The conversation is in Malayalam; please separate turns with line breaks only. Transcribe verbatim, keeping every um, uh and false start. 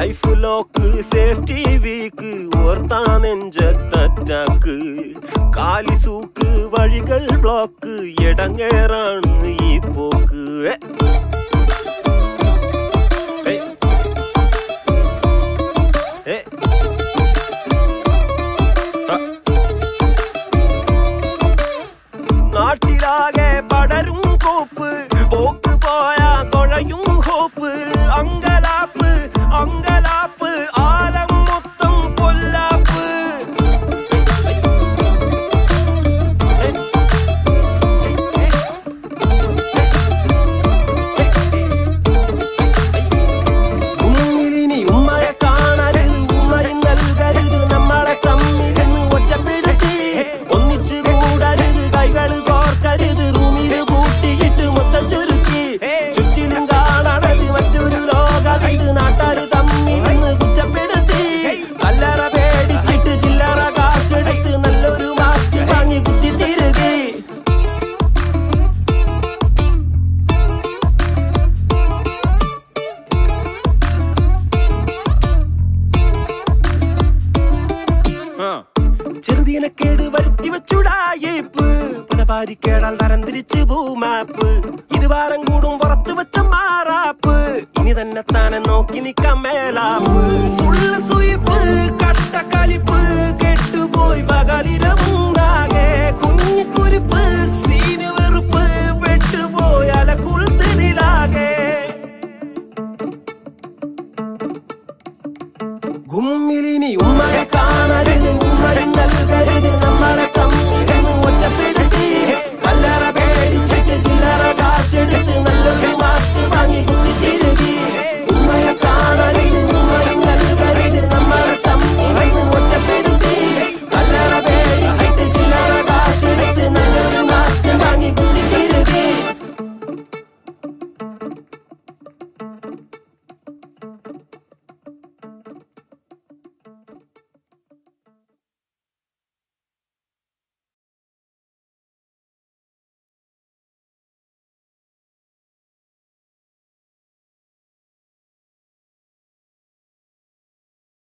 ലൈഫ് ലോക്ക് സേഫ്റ്റി വീക്ക് ഓർത്താനെഞ്ചത്തറ്റാക്ക് കാലിസൂക്ക് വഴികൾ ബ്ലോക്ക് എടങ്ങേറാണ് ഈ പോക്ക്. നാട്ടിലാകെ പടരും കോപ്പ് പോക്ക് പോയാ കൊഴയും ഹോപ്പ് അങ്കലാപ്പ് അങ്കലാപ്പ് ആലം മൊത്തം കൊല്ലാപ്പ്. ഉമ്മിലിനി ഉമ്മയെ കാണരുത് ഉമ്മയും നൽകരുത് നമ്മളെ തമ്മിലെന്ന് ഒറ്റപ്പെടുത്തി ഒന്നിച്ചു കൂടരുത് കൈകള് കോർക്കരുത് റൂമില് പൂട്ടിയിട്ട് മൊത്തം ചുരുക്കി ചുറ്റിലും കാണണത് മറ്റൊരു ലോകത്ത് നാട്ടാര് തമ്മിലെന്ന് കുറ്റപ്പെടുത്തി കല്ലറ പേടിച്ചിട്ട് ചില്ലറ കാശെടുത്ത് നല്ലൊരു മാസ്ക് വാങ്ങി കുത്തി തിരുകി. ചെറുതീനക്കേട് വരുത്തി വെച്ചുടായേപ്പ് പലപാരിക്കേടാൽ തരം തിരിച്ച് ഭൂമാപ്പ് ഇത് വാരം കൂടും പുറത്ത് വെച്ച മാറാപ്പ് ഇനി തന്നെ താനെ നോക്കി നിക്കാൻ മേലാപ്പ് ഫുള്ള് സുയിപ്പ് കട്ട